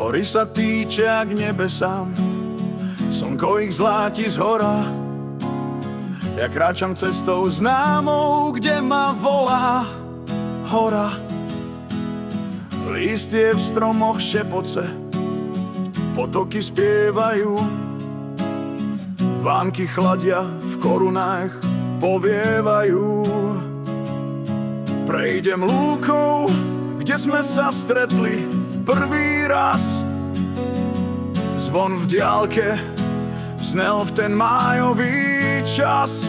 Hory sa týčia k nebesám, slnko ich zláti zhora. Ja kráčam cestou známou, kde ma volá hora. Lístie v stromoch šepoce, potoky spievajú, vánky chladia, v korunách povievajú. Prejdem lúkou, kde sme sa stretli prvý raz. Zvon v diaľke znel v ten májový čas.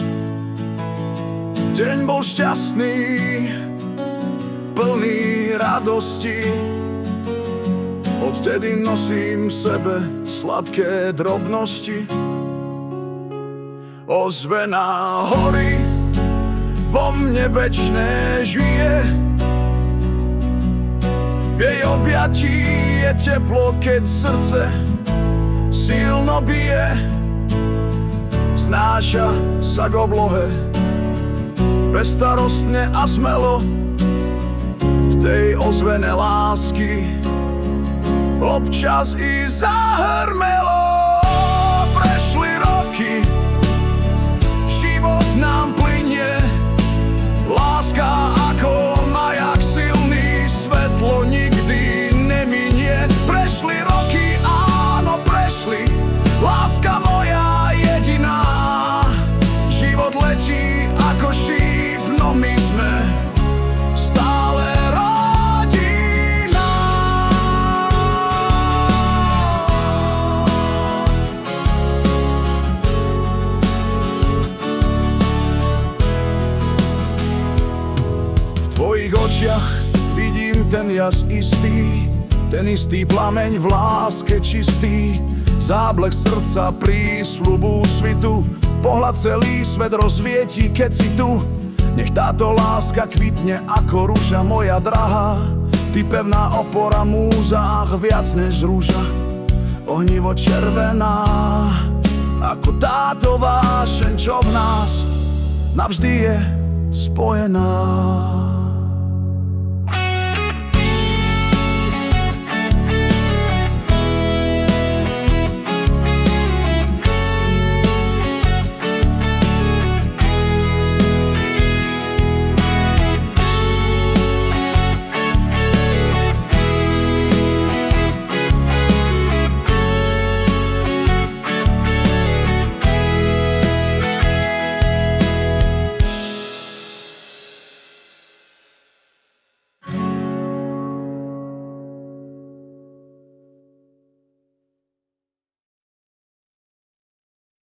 Deň bol šťastný, plný radosti. Odtedy nosím v sebe sladké drobnosti. Ozvená hory vo mne večné žije. V jej objatí je teplo, keď srdce silno bije. Vznáša sa k oblohe bezstarostne a smelo. V tej ozvene lásky občas i zahrmelo. Prešli roky, život nám plynie, láska ako majak silný, svetlo nikdy neminie. Prešli roky, áno prešli, láska moja jediná. Život letí ako šíp, no my sme stále rodina. V tvojich očiach vidím ten jas istý, ten istý plameň v láske čistý, záblek srdca, prísľubu svitu, pohľad celý svet rozsvieti, keď si tu. Nech táto láska kvitne ako rúža moja drahá. Ty pevná opora, múza, ach viac než rúža, ohnivo červená, ako táto vášeň, čo v nás navždy je spojená.